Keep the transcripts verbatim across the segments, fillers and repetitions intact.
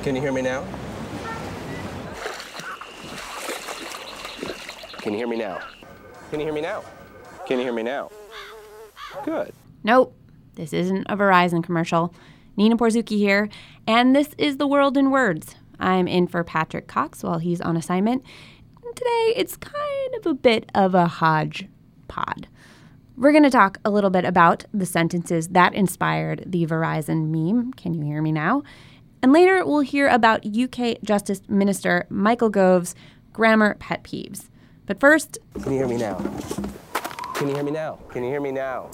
Can you hear me now? Can you hear me now? Can you hear me now? Can you hear me now? Good. Nope, this isn't a Verizon commercial. Nina Porzuki here, and this is The World in Words. I'm in for Patrick Cox while he's on assignment. And today, it's kind of a bit of a hodgepodge. We're going to talk a little bit about the sentences that inspired the Verizon meme, "Can you hear me now?" And later, we'll hear about U K Justice Minister Michael Gove's grammar pet peeves. But first... Can you hear me now? Can you hear me now? Can you hear me now?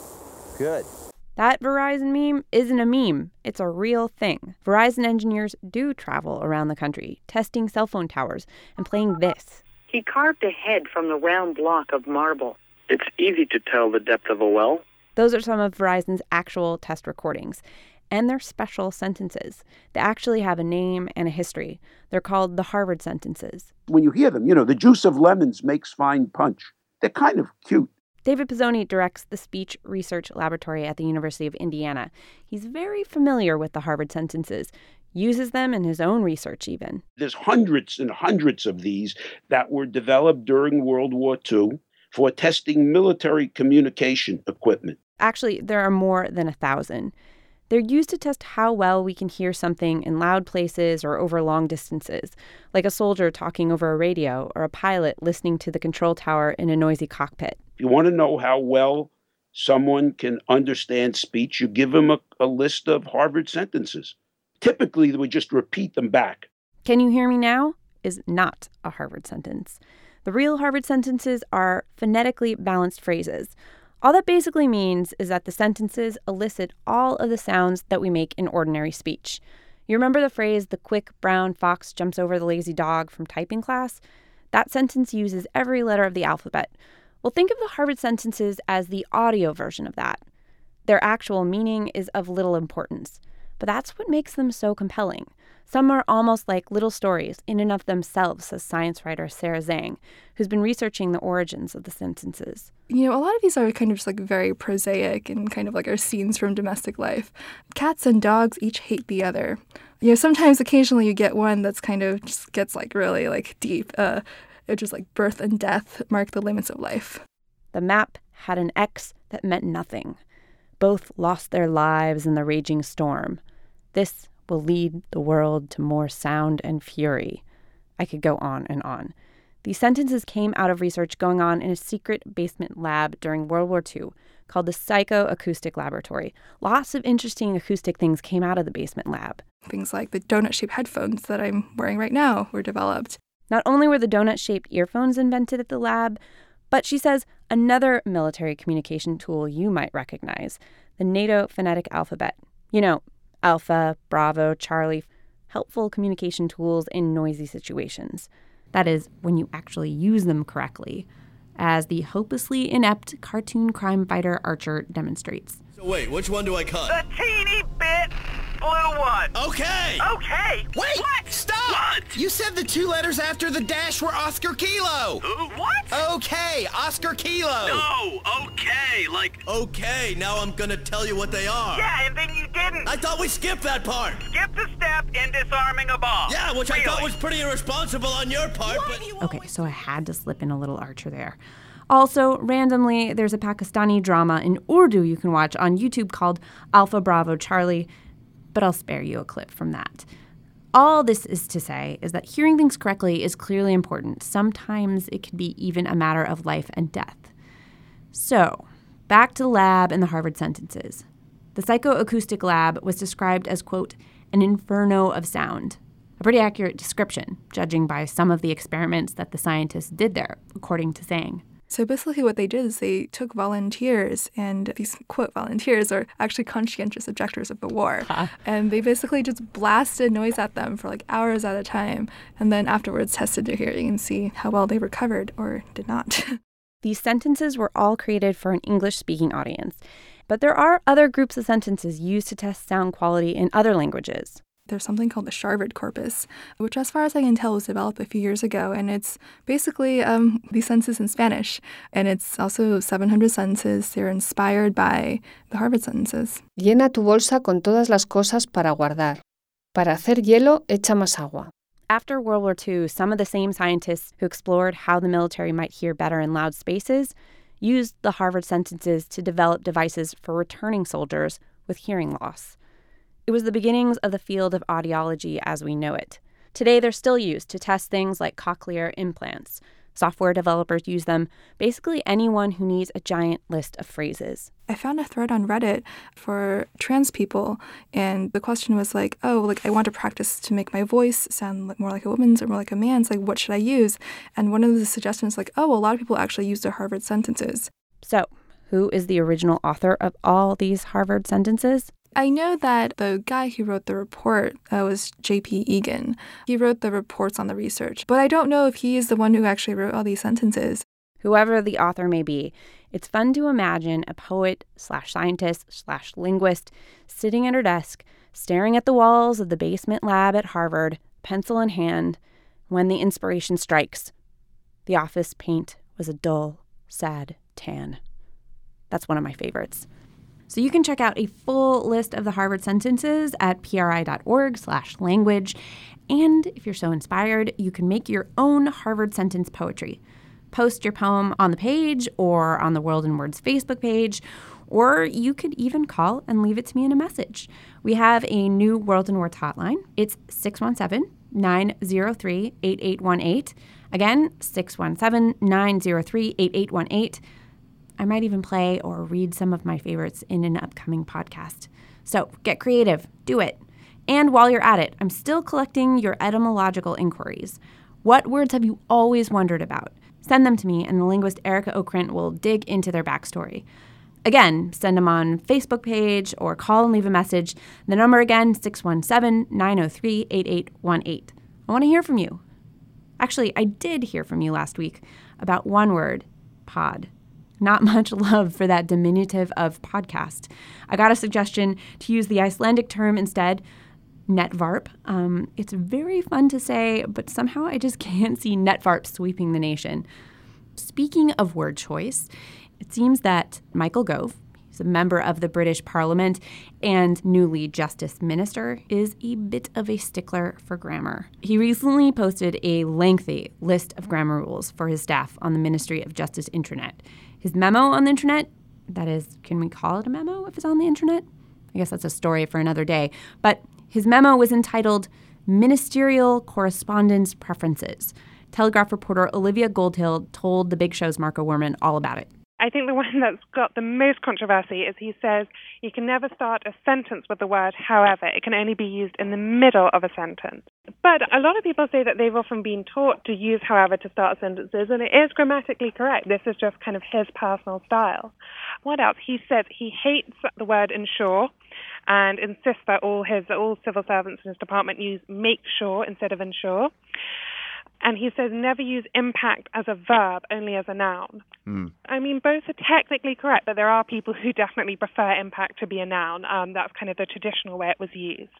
Good. That Verizon meme isn't a meme. It's a real thing. Verizon engineers do travel around the country, testing cell phone towers and playing this. He carved a head from the round block of marble. It's easy to tell the depth of a well. Those are some of Verizon's actual test recordings. And they're special sentences. They actually have a name and a history. They're called the Harvard sentences. When you hear them, you know, the juice of lemons makes fine punch. They're kind of cute. David Pizzoni directs the Speech Research Laboratory at the University of Indiana. He's very familiar with the Harvard sentences, uses them in his own research even. There's hundreds and hundreds of these that were developed during World War Two for testing military communication equipment. Actually, there are more than a thousand. They're used to test how well we can hear something in loud places or over long distances, like a soldier talking over a radio or a pilot listening to the control tower in a noisy cockpit. If you want to know how well someone can understand speech, you give them a, a list of Harvard sentences. Typically, they would just repeat them back. Can you hear me now? Is not a Harvard sentence. The real Harvard sentences are phonetically balanced phrases. All that basically means is that the sentences elicit all of the sounds that we make in ordinary speech. You remember the phrase, "the quick brown fox jumps over the lazy dog" from typing class? That sentence uses every letter of the alphabet. Well, think of the Harvard sentences as the audio version of that. Their actual meaning is of little importance, but that's what makes them so compelling. Some are almost like little stories in and of themselves, says science writer Sarah Zhang, who's been researching the origins of the sentences. You know, a lot of these are kind of just like very prosaic and kind of like our scenes from domestic life. Cats and dogs each hate the other. You know, sometimes occasionally you get one that's kind of just gets like really like deep. Uh, it's just like birth and death mark the limits of life. The map had an X that meant nothing. Both lost their lives in the raging storm. This will lead the world to more sound and fury. I could go on and on. These sentences came out of research going on in a secret basement lab during World War Two called the Psychoacoustic Laboratory. Lots of interesting acoustic things came out of the basement lab. Things like the donut-shaped headphones that I'm wearing right now were developed. Not only were the donut-shaped earphones invented at the lab, but she says another military communication tool you might recognize, the NATO phonetic alphabet. You know, Alpha, Bravo, Charlie, helpful communication tools in noisy situations. That is, when you actually use them correctly, as the hopelessly inept cartoon crime fighter Archer demonstrates. So wait, which one do I cut? The teeny bit blue one. Okay! Okay. Wait! What? Stop! What? You said the two letters after the dash were Oscar Kilo! Who? What? Okay, Oscar Kilo! No, okay, like... Okay, now I'm gonna tell you what they are. Yeah, and then you didn't. I thought we skipped that part! Skip the step in disarming a bomb. Yeah, which really? I thought was pretty irresponsible on your part, but... Okay, so I had to slip in a little Archer there. Also, randomly, there's a Pakistani drama in Urdu you can watch on YouTube called Alpha Bravo Charlie, but I'll spare you a clip from that. All this is to say is that hearing things correctly is clearly important. Sometimes it can be even a matter of life and death. So, back to the lab and the Harvard sentences. The psychoacoustic lab was described as, quote, an inferno of sound. A pretty accurate description, judging by some of the experiments that the scientists did there, according to Zhang. So basically what they did is they took volunteers, and these, quote, volunteers are actually conscientious objectors of the war. Huh. And they basically just blasted noise at them for like hours at a time, and then afterwards tested their hearing and see how well they recovered or did not. These sentences were all created for an English-speaking audience, but there are other groups of sentences used to test sound quality in other languages. There's something called the Sharvard corpus, which as far as I can tell was developed a few years ago, and it's basically um, these sentences in Spanish. And it's also seven hundred sentences. They're inspired by the Harvard sentences. Llena tu bolsa con todas las cosas para guardar. Para hacer hielo, echa más agua. After World War Two, some of the same scientists who explored how the military might hear better in loud spaces used the Harvard sentences to develop devices for returning soldiers with hearing loss. It was the beginnings of the field of audiology as we know it. Today, they're still used to test things like cochlear implants. Software developers use them, basically anyone who needs a giant list of phrases. I found a thread on Reddit for trans people, and the question was like, oh, like I want to practice to make my voice sound like more like a woman's or more like a man's. Like, what should I use? And one of the suggestions like, oh, a lot of people actually use the Harvard sentences. So, who is the original author of all these Harvard sentences? I know that the guy who wrote the report uh, was J P Egan. He wrote the reports on the research, but I don't know if he is the one who actually wrote all these sentences. Whoever the author may be, it's fun to imagine a poet slash scientist slash linguist sitting at her desk, staring at the walls of the basement lab at Harvard, pencil in hand, when the inspiration strikes. The office paint was a dull, sad tan. That's one of my favorites. So you can check out a full list of the Harvard sentences at pri.org slash language. And if you're so inspired, you can make your own Harvard sentence poetry. Post your poem on the page or on the World in Words Facebook page, or you could even call and leave it to me in a message. We have a new World in Words hotline. It's six one seven, nine zero three, eight eight one eight. Again, six one seven, nine zero three, eight eight one eight. I might even play or read some of my favorites in an upcoming podcast. So get creative, do it. And while you're at it, I'm still collecting your etymological inquiries. What words have you always wondered about? Send them to me, and the linguist Erica Okrent will dig into their backstory. Again, send them on Facebook page or call and leave a message. The number again, six one seven, nine zero three, eight eight one eight. I want to hear from you. Actually, I did hear from you last week about one word, pod. Not much love for that diminutive of podcast. I got a suggestion to use the Icelandic term instead, netvarp. Um, it's very fun to say, but somehow I just can't see netvarp sweeping the nation. Speaking of word choice, it seems that Michael Gove, he's a member of the British Parliament and newly Justice Minister, is a bit of a stickler for grammar. He recently posted a lengthy list of grammar rules for his staff on the Ministry of Justice intranet. His memo on the internet, that is, can we call it a memo if it's on the internet? I guess that's a story for another day. But his memo was entitled Ministerial Correspondence Preferences. Telegraph reporter Olivia Goldhill told The Big Show's Marco Werman all about it. I think the one that's got the most controversy is he says you can never start a sentence with the word however. It can only be used in the middle of a sentence. But a lot of people say that they've often been taught to use however to start sentences, and it is grammatically correct. This is just kind of his personal style. What else? He said he hates the word ensure and insists that all his all civil servants in his department use make sure instead of ensure. And he says never use impact as a verb, only as a noun. Mm. I mean, both are technically correct, but there are people who definitely prefer impact to be a noun. Um, that's kind of the traditional way it was used.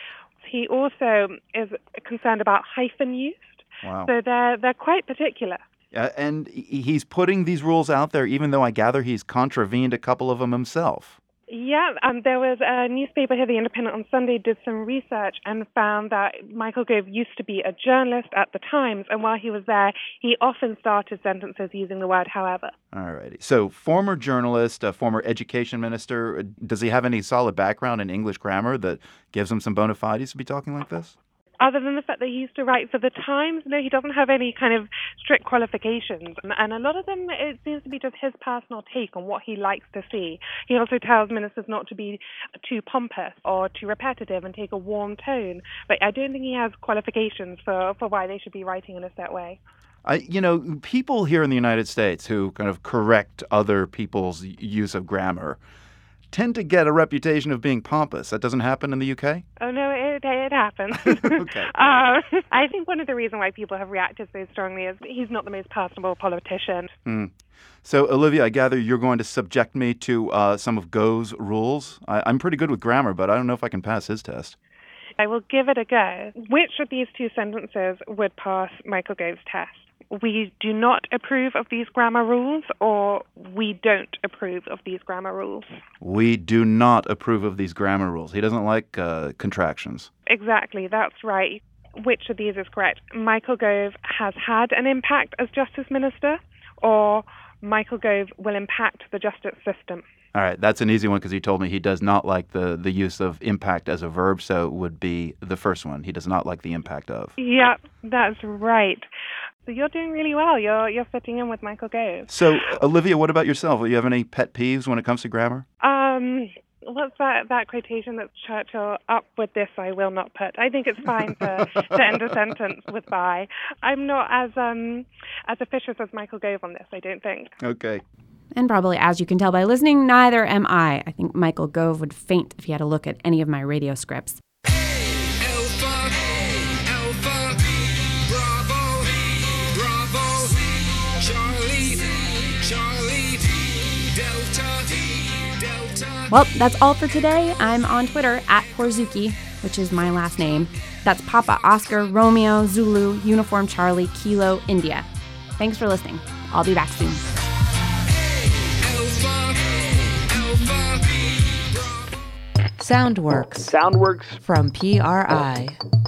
He also is concerned about hyphen used. Wow. So they're, they're quite particular. Uh, and he's putting these rules out there, even though I gather he's contravened a couple of them himself. Yeah, um, there was a newspaper here, The Independent, on Sunday, did some research and found that Michael Gove used to be a journalist at the Times, and while he was there, he often started sentences using the word however. All righty. So, former journalist, a former education minister, does he have any solid background in English grammar that gives him some bona fides to be talking like this? Other than the fact that he used to write for the Times, no, he doesn't have any kind of strict qualifications. And a lot of them, it seems to be just his personal take on what he likes to see. He also tells ministers not to be too pompous or too repetitive and take a warm tone. But I don't think he has qualifications for, for why they should be writing in a set way. I, you know, people here in the United States who kind of correct other people's use of grammar tend to get a reputation of being pompous. That doesn't happen in the U K? Oh, no, it, it happens. Okay. uh, I think one of the reasons why people have reacted so strongly is he's not the most personable politician. Mm. So, Olivia, I gather you're going to subject me to uh, some of Gove's rules. I, I'm pretty good with grammar, but I don't know if I can pass his test. I will give it a go. Which of these two sentences would pass Michael Gove's test? we do not approve of these grammar rules, or we don't approve of these grammar rules. We do not approve of these grammar rules. He doesn't like uh, contractions. Exactly, that's right. Which of these is correct? Michael Gove has had an impact as Justice Minister, or Michael Gove will impact the justice system? All right, that's an easy one because he told me he does not like the, the use of impact as a verb, so it would be the first one. He does not like the impact of. Yep, that's right. So you're doing really well. You're you're fitting in with Michael Gove. So, Olivia, what about yourself? Do you have any pet peeves when it comes to grammar? Um, what's that, that quotation that's Churchill, up with this I will not put. I think it's fine to, to end a sentence with by. I'm not as um as officious as Michael Gove on this, I don't think. Okay. And probably, as you can tell by listening, neither am I. I think Michael Gove would faint if he had a look at any of my radio scripts. Alpha, Alpha, Bravo, Bravo, Charlie, Charlie, Delta, Delta. Well, that's all for today. I'm on Twitter at Porzuki, which is my last name. That's Papa Oscar Romeo Zulu Uniform Charlie Kilo India. Thanks for listening. I'll be back soon. Soundworks. Soundworks. From P R I.